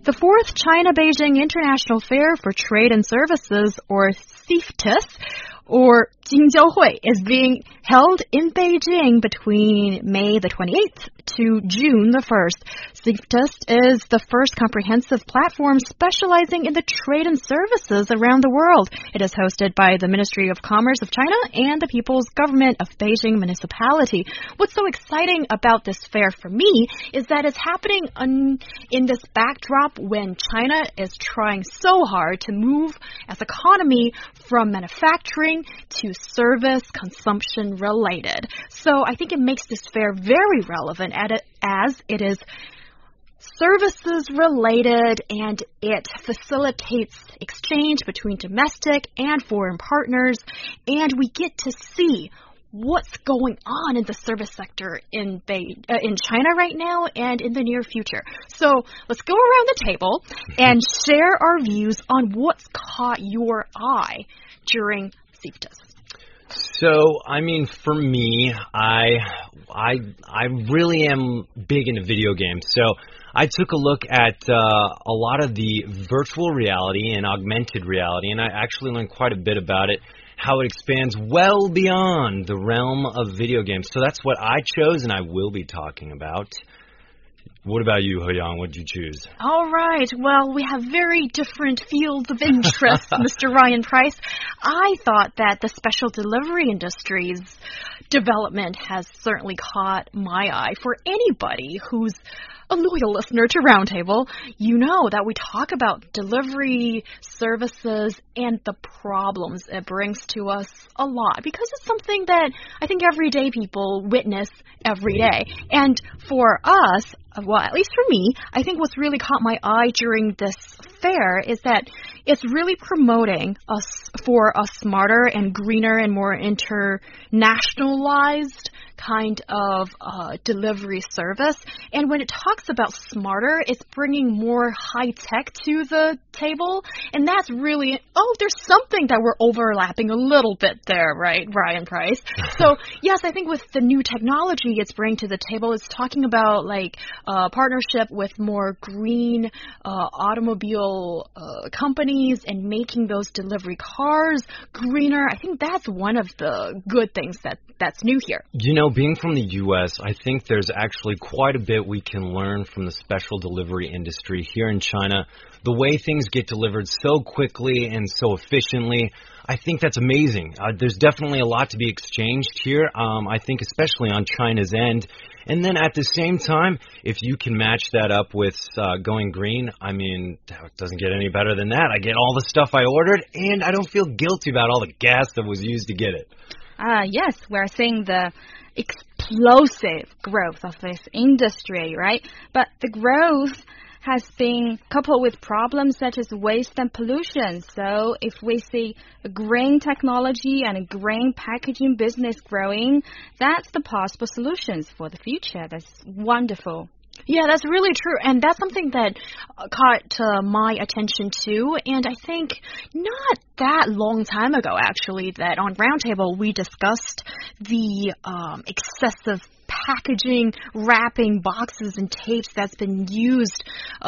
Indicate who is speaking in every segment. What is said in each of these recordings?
Speaker 1: The fourth China-Beijing International Fair for Trade and Services, or CIFTIS, or Jingjiaohui, is being held in Beijing between May the 28th to June the 1st. CIFTIS is the first comprehensive platform specializing in the trade and services around the world. It is hosted by the Ministry of Commerce of China and the People's Government of Beijing Municipality. What's so exciting about this fair for me is that it's happening in this backdrop when China is trying so hard to move as economy from manufacturing to service consumption related. So I think it makes this fair very relevant as it is services related and it facilitates exchange between domestic and foreign partners, and we get to see what's going on in the service sector in China right now and in the near future. So let's go around the table and share our views on what's caught your eye during CIFTIS.
Speaker 2: So, I mean, for me, I really am big into video games. So I took a look at a lot of the virtual reality and augmented reality, and I actually learned quite a bit about it, how it expands well beyond the realm of video games. So that's what I chose, and I will be talking about. What about you, He-Yang? What did you choose?
Speaker 1: All right. Well, we have very different fields of interest, Mr. Ryan Price. I thought that the special delivery industry's development has certainly caught my eye. For anybody who's a loyal listener to Roundtable, you know that we talk about delivery services and the problems it brings to us a lot, because it's something that I think everyday people witness every day. And for us, well, at least for me, I think what's really caught my eye during this fair is that it's really promoting us for a smarter and greener and more internationalized kind of delivery service. And when it talks about smarter, it's bringing more high tech to the table. And that's really, there's something that we're overlapping a little bit there, right, Ryan Price? So, yes, I think with the new technology it's bringing to the table, it's talking about like partnership with more green automobile companies and making those delivery cars greener. I think that's one of the good things that's new here.
Speaker 2: You know, being from the U.S., I think there's actually quite a bit we can learn from the special delivery industry here in China. The way things get delivered so quickly and so efficiently, I think that's amazing. There's definitely a lot to be exchanged here, I think especially on China's end. And then at the same time, if you can match that up with going green, I mean, it doesn't get any better than that. I get all the stuff I ordered, and I don't feel guilty about all the gas that was used to get it.
Speaker 3: Yes, we're seeing the explosive growth of this industry, right? But the growth has been coupled with problems such as waste and pollution. So if we see a green technology and a green packaging business growing, that's the possible solutions for the future. That's wonderful.
Speaker 1: Yeah, that's really true. And that's something that caught my attention too. And I think not that long time ago, actually, that on Roundtable we discussed the excessive packaging, wrapping boxes and tapes that's been used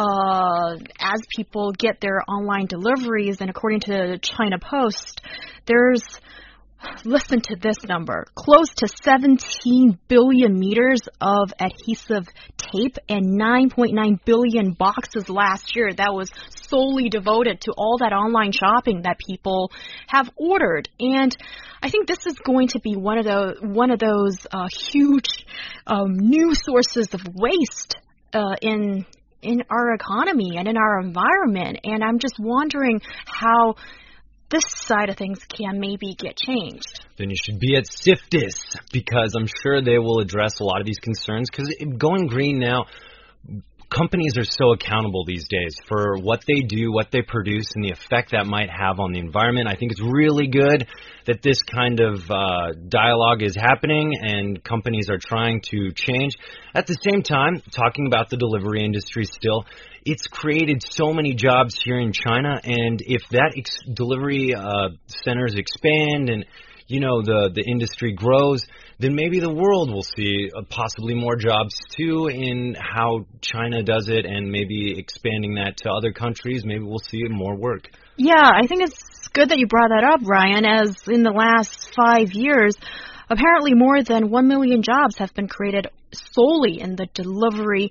Speaker 1: as people get their online deliveries. And according to China Post, there's, listen to this number, close to 17 billion meters of adhesive tape and 9.9 billion boxes last year that was solely devoted to all that online shopping that people have ordered. And I think this is going to be one of those huge new sources of waste in our economy and in our environment. And I'm just wondering how this side of things can maybe get changed.
Speaker 2: Then you should be at CIFTIS, because I'm sure they will address a lot of these concerns, because going green now, companies are so accountable these days for what they do, what they produce, and the effect that might have on the environment. I think it's really good that this kind of dialogue is happening and companies are trying to change. At the same time, talking about the delivery industry still, it's created so many jobs here in China, and if that delivery centers expand and, you know, the industry grows, then maybe the world will see possibly more jobs too in how China does it, and maybe expanding that to other countries. Maybe we'll see more work.
Speaker 1: Yeah, I think it's good that you brought that up, Ryan, as in the last 5 years, apparently more than 1 million jobs have been created solely in the delivery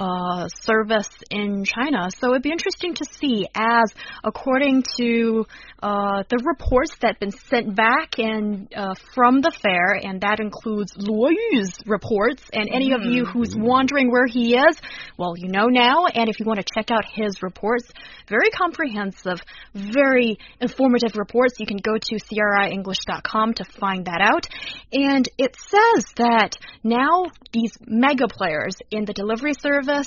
Speaker 1: service in China. So it'd be interesting to see, as according to the reports that have been sent back and from the fair, and that includes Luo Yu's reports, and any of you who's wondering where he is, well, you know now, and if you want to check out his reports, very comprehensive, very informative reports, you can go to CRIEnglish.com to find that out. And it says that now these mega players in the delivery service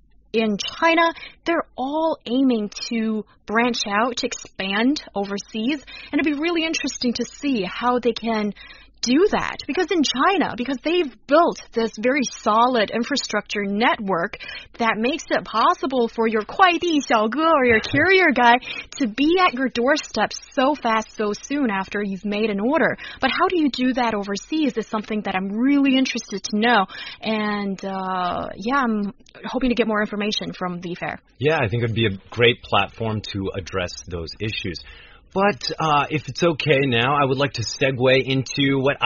Speaker 1: in China, they're all aiming to branch out, to expand overseas. And it'd be really interesting to see how they can do that, because in China, because they've built this very solid infrastructure network that makes it possible for your 快递小哥 or your courier guy to be at your doorstep so fast, so soon after you've made an order. But how do you do that overseas is something that I'm really interested to know. And yeah, I'm hoping to get more information from the fair.
Speaker 2: Yeah, I think it would be a great platform to address those issues. But if it's okay now, I would like to segue into what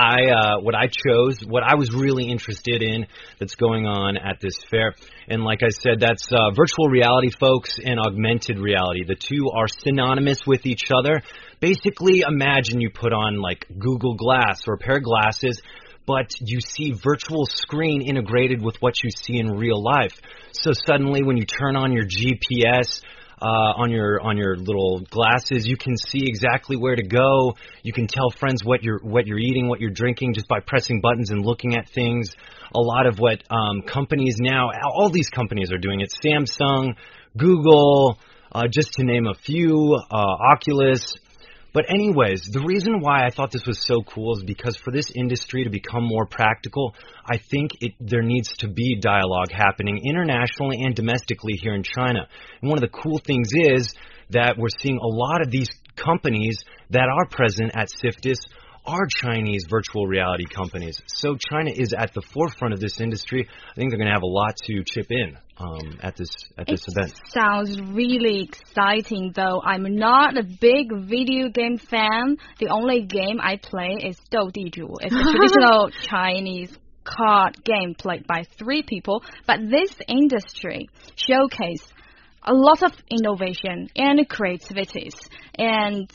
Speaker 2: I chose, what I was really interested in that's going on at this fair. And like I said, that's virtual reality, folks, and augmented reality. The two are synonymous with each other. Basically, imagine you put on like Google Glass or a pair of glasses, but you see virtual screen integrated with what you see in real life. So suddenly when you turn on your GPS, on your little glasses, you can see exactly where to go. You can tell friends what you're eating, what you're drinking, just by pressing buttons and looking at things. A lot of what companies now, all these companies are doing it. Samsung, Google, just to name a few, Oculus. But anyways, the reason why I thought this was so cool is because for this industry to become more practical, I think there needs to be dialogue happening internationally and domestically here in China. And one of the cool things is that we're seeing a lot of these companies that are present at CIFTIS are Chinese virtual reality companies. So China is at the forefront of this industry. I think they're going to have a lot to chip in at this event.
Speaker 3: Sounds really exciting, though. I'm not a big video game fan. The only game I play is 斗地主. It's a traditional Chinese card game played by 3 people. But this industry showcases a lot of innovation and creativities. And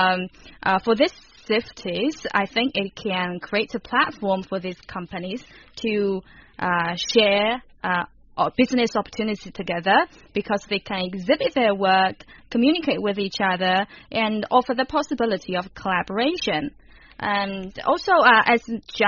Speaker 3: for this CIFTIS, I think it can create a platform for these companies to share business opportunity together, because they can exhibit their work, communicate with each other, and offer the possibility of collaboration. And also, as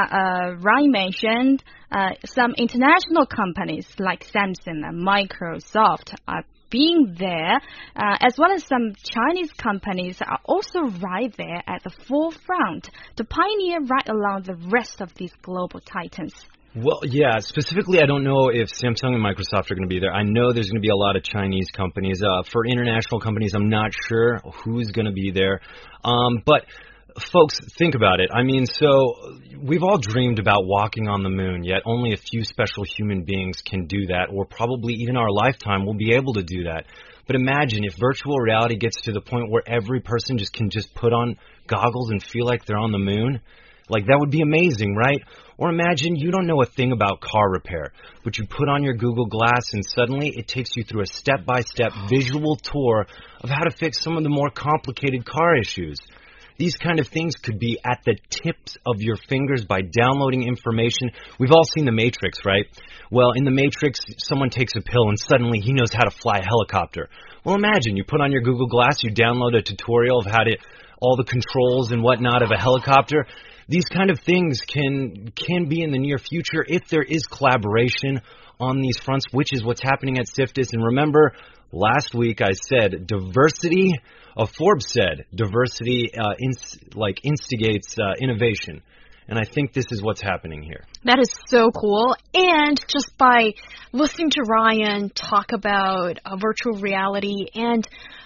Speaker 3: Ryan mentioned, some international companies like Samsung and Microsoft are being there, as well as some Chinese companies are also right there at the forefront to pioneer right along the rest of these global titans.
Speaker 2: Well, yeah, specifically, I don't know if Samsung and Microsoft are going to be there. I know there's going to be a lot of Chinese companies. For international companies, I'm not sure who's going to be there. But folks, think about it. I mean, so we've all dreamed about walking on the moon, yet only a few special human beings can do that, or probably even our lifetime will be able to do that. But imagine if virtual reality gets to the point where every person can put on goggles and feel like they're on the moon. Like, that would be amazing, right? Or imagine you don't know a thing about car repair, but you put on your Google Glass and suddenly it takes you through a step-by-step visual tour of how to fix some of the more complicated car issues. These kind of things could be at the tips of your fingers by downloading information. We've all seen The Matrix, right? Well, in The Matrix, someone takes a pill and suddenly he knows how to fly a helicopter. Well, imagine you put on your Google Glass, you download a tutorial of all the controls and whatnot of a helicopter. These kind of things can be in the near future if there is collaboration on these fronts, which is what's happening at CIFTIS. And remember, last week I said diversity. Forbes said diversity instigates innovation. And I think this is what's happening here.
Speaker 1: That is so cool. And just by listening to Ryan talk about virtual reality, and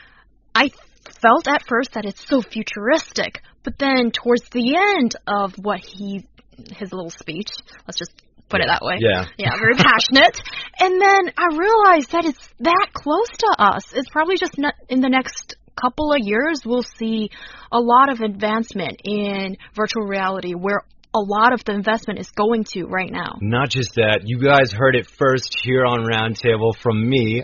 Speaker 1: I felt at first that it's so futuristic. But then towards the end of what he his little speech. Let's just put it that way.
Speaker 2: Yeah.
Speaker 1: Yeah, very passionate. And then I realized that it's that close to us. It's probably just not in the next couple of years we'll see a lot of advancement in virtual reality where a lot of the investment is going to right now.
Speaker 2: Not just that. You guys heard it first here on Roundtable from me.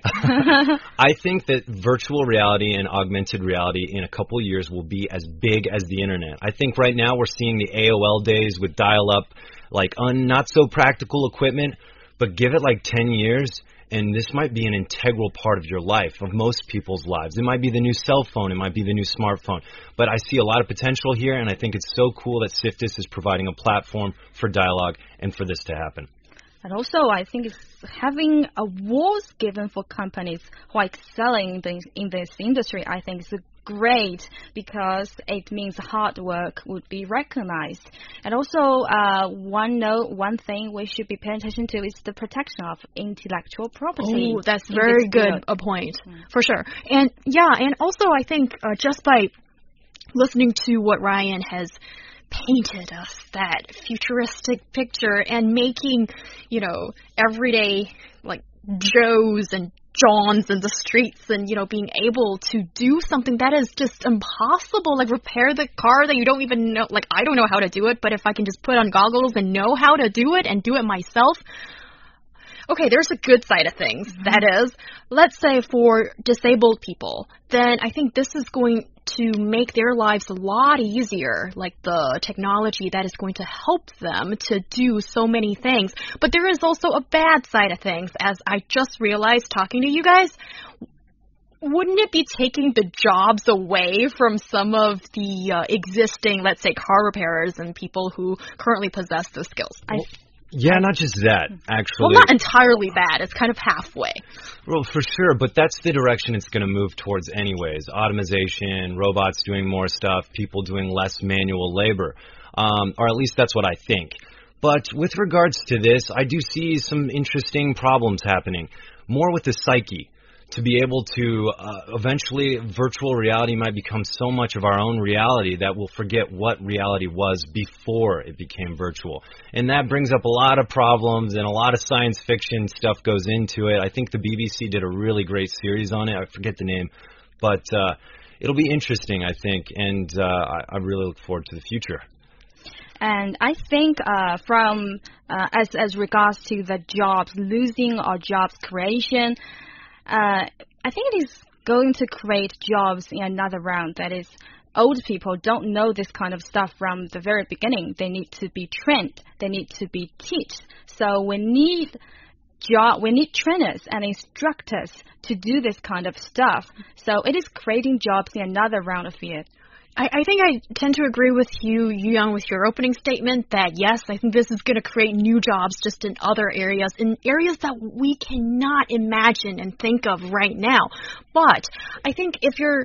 Speaker 2: I think that virtual reality and augmented reality in a couple of years will be as big as the internet. I think right now we're seeing the AOL days with dial-up, like not so practical equipment, but give it like 10 years and this might be an integral part of your life, of most people's lives. It might be the new cell phone, it might be the new smartphone, but I see a lot of potential here, and I think it's so cool that CIFTIS is providing a platform for dialogue and for this to happen.
Speaker 3: And also, I think it's having awards given for companies who are excelling in this industry, I think is great because it means hard work would be recognized. And also, one thing we should be paying attention to is the protection of intellectual property.
Speaker 1: Oh, that's very good a point, for sure. And yeah, and also I think just by listening to what Ryan has painted us, that futuristic picture, and making, you know, everyday, like, Joes and Johns in the streets, and, you know, being able to do something that is just impossible, like repair the car that you don't even know, like, I don't know how to do it, but if I can just put on goggles and know how to do it and do it myself. Okay, there's a good side of things. That is, let's say for disabled people, then I think this is going to make their lives a lot easier, like the technology that is going to help them to do so many things. But there is also a bad side of things, as I just realized talking to you guys. Wouldn't it be taking the jobs away from some of the existing, let's say, car repairers and people who currently possess those skills?
Speaker 2: Yeah, not just that, actually.
Speaker 1: Well, not entirely bad. It's kind of halfway.
Speaker 2: Well, for sure, but that's the direction it's going to move towards anyways. Automation, robots doing more stuff, people doing less manual labor. Or at least that's what I think. But with regards to this, I do see some interesting problems happening. More with the psyche. To be able to, eventually, virtual reality might become so much of our own reality that we'll forget what reality was before it became virtual. And that brings up a lot of problems, and a lot of science fiction stuff goes into it. I think the BBC did a really great series on it. I forget the name. But it'll be interesting, I think, and I really look forward to the future.
Speaker 3: And I think as regards to the jobs losing or jobs creation, I think it is going to create jobs in another round. That is, old people don't know this kind of stuff from the very beginning. They need to be trained. They need to be taught. So we need trainers and instructors to do this kind of stuff. So it is creating jobs in another round of it.
Speaker 1: I think I tend to agree with you, Yu-Young, with your opening statement that, yes, I think this is going to create new jobs just in other areas, in areas that we cannot imagine and think of right now. But I think if you're...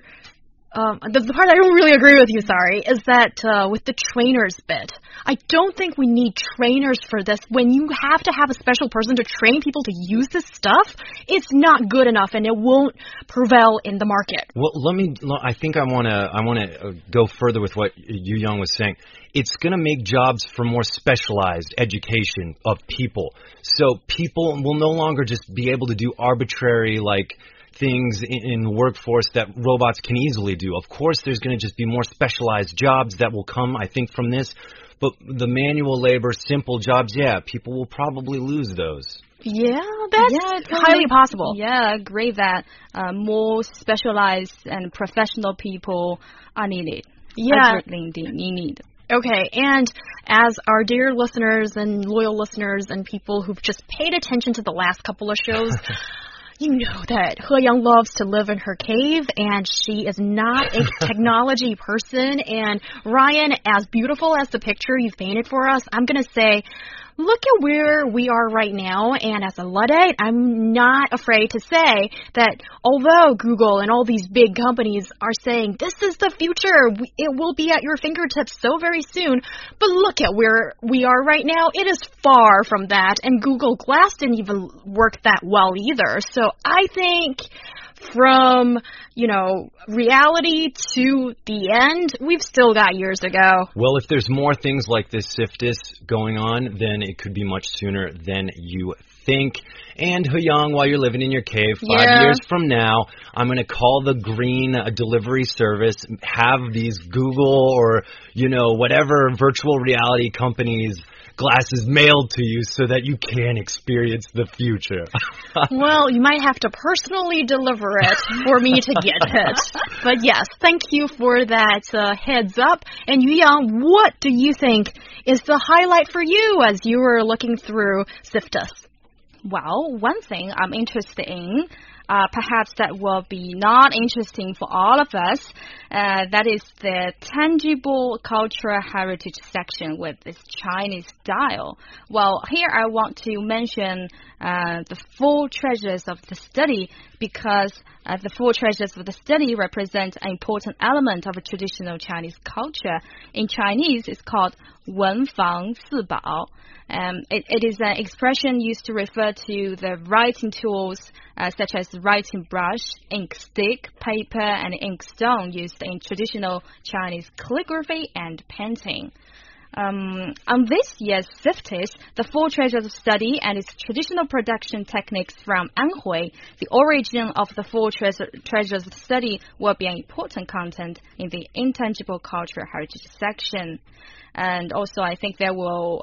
Speaker 1: the part I don't really agree with you, is that with the trainers bit, I don't think we need trainers for this. When you have to have a special person to train people to use this stuff, it's not good enough, and it won't prevail in the market.
Speaker 2: Well, I think I want to go further with what Yu Young was saying. It's going to make jobs for more specialized education of people. So people will no longer just be able to do arbitrary, like, things in the workforce that robots can easily do. Of course, there's going to just be more specialized jobs that will come, I think, from this. But the manual labor, simple jobs, yeah, people will probably lose those.
Speaker 1: Yeah, that's highly possible.
Speaker 3: Yeah, I agree that more specialized and professional people are needed.
Speaker 1: Yeah.
Speaker 3: Needed.
Speaker 1: Okay, and as our dear listeners and loyal listeners and people who've just paid attention to the last couple of shows, you know that He Yang loves to live in her cave, and she is not a technology person. And Ryan, as beautiful as the picture you've painted for us, I'm going to say, look at where we are right now, and as a Luddite, I'm not afraid to say that although Google and all these big companies are saying, this is the future, it will be at your fingertips so very soon, but look at where we are right now, it is far from that, and Google Glass didn't even work that well either. So I think from, reality to the end, we've still got years to go.
Speaker 2: Well, if there's more things like this CIFTIS going on, then it could be much sooner than you think. And Huyang, while you're living in your cave, 5 years from now, I'm going to call the green delivery service, have these Google or, whatever virtual reality companies glasses mailed to you so that you can experience the future.
Speaker 1: Well, you might have to personally deliver it for me to get it. But yes, thank you for that heads up. And Yuyang, what do you think is the highlight for you as you were looking through CIFTIS?
Speaker 3: Well, one thing I'm interested in, perhaps that will be not interesting for all of us, that is the tangible cultural heritage section with this Chinese style. Well, here I want to mention the four treasures of the study because the four treasures of the study represent an important element of a traditional Chinese culture. In Chinese, it's called 文房四宝. It is an expression used to refer to the writing tools such as writing brush, ink stick, paper, and ink stone used in traditional Chinese calligraphy and painting. On this year's CIFTIS, the four treasures of study and its traditional production techniques from Anhui, the origin of the four treasures of study will be an important content in the intangible cultural heritage section. And also, I think there will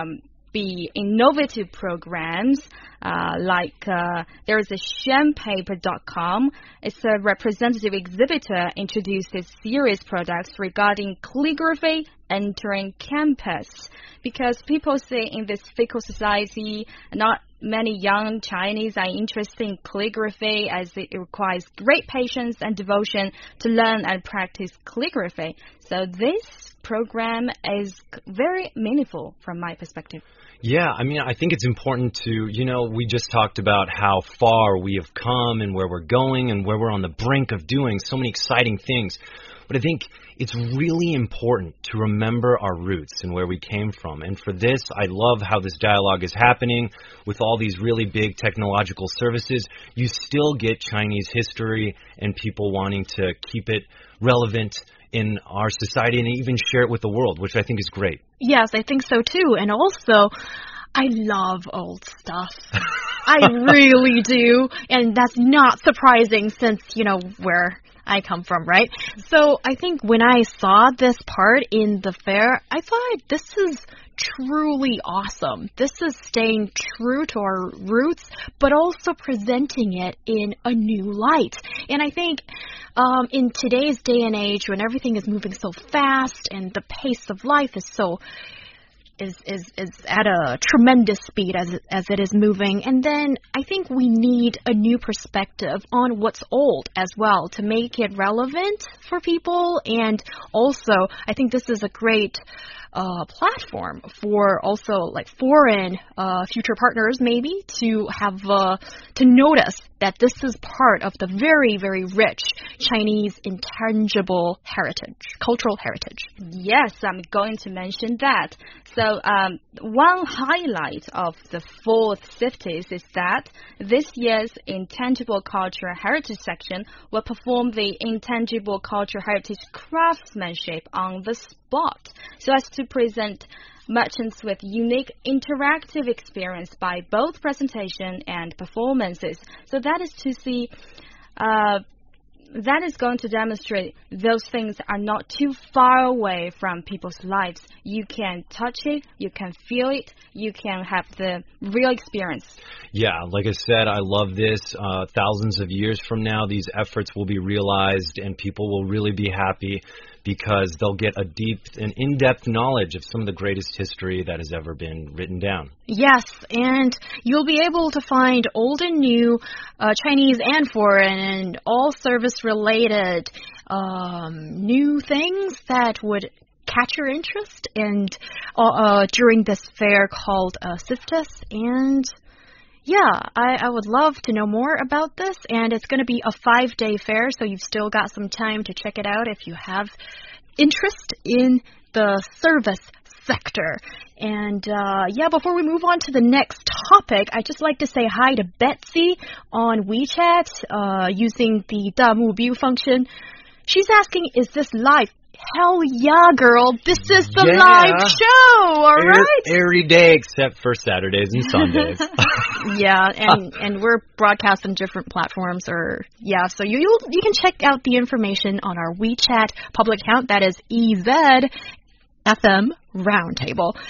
Speaker 3: be innovative programs like there is a Shenpaper.com. It's a representative exhibitor introduced its series products regarding calligraphy entering campus. Because people say in this fickle society, not many young Chinese are interested in calligraphy as it requires great patience and devotion to learn and practice calligraphy. So this program is very meaningful from my perspective.
Speaker 2: Yeah, I think it's important to, we just talked about how far we have come and where we're going and where we're on the brink of doing so many exciting things. But I think it's really important to remember our roots and where we came from. And for this, I love how this dialogue is happening with all these really big technological services. You still get Chinese history and people wanting to keep it relevant in our society and even share it with the world, which I think is great.
Speaker 1: Yes, I think so too. And also, I love old stuff. I really do. And that's not surprising since, where I come from, right? So I think when I saw this part in the fair, I thought this is truly awesome. This is staying true to our roots, but also presenting it in a new light. And I think in today's day and age, when everything is moving so fast and the pace of life is so is at a tremendous speed as it is moving. And then I think we need a new perspective on what's old as well to make it relevant for people. And also, I think this is a great platform for also like foreign future partners maybe to have to notice that this is part of the very, very rich Chinese intangible heritage, cultural heritage.
Speaker 3: Yes, I'm going to mention that. So one highlight of the fourth CIFTIS is that this year's Intangible Cultural Heritage section will perform the Intangible Cultural Heritage craftsmanship on the spot, so as to present merchants with unique interactive experience by both presentation and performances. So that is to see that is going to demonstrate those things are not too far away from people's lives. You can touch it, you can feel it, you can have the real experience. Yeah,
Speaker 2: like I said, I love this. Thousands of years from now, these efforts will be realized and people will really be happy because they'll get a deep and in-depth knowledge of some of the greatest history that has ever been written down.
Speaker 1: Yes, and you'll be able to find old and new, Chinese and foreign, and all service-related new things that would catch your interest and during this fair called CIFTIS. And yeah, I would love to know more about this, and it's going to be a 5-day fair, so you've still got some time to check it out if you have interest in the service sector. And yeah, before we move on to the next topic, I'd just like to say hi to Betsy on WeChat using the 弹幕 view function. She's asking, is this live? Hell yeah, girl. This is the live show, all right?
Speaker 2: Every day except for Saturdays and Sundays.
Speaker 1: Yeah, and we're broadcast on different platforms. So you can check out the information on our WeChat public account. That is EZ FM Roundtable.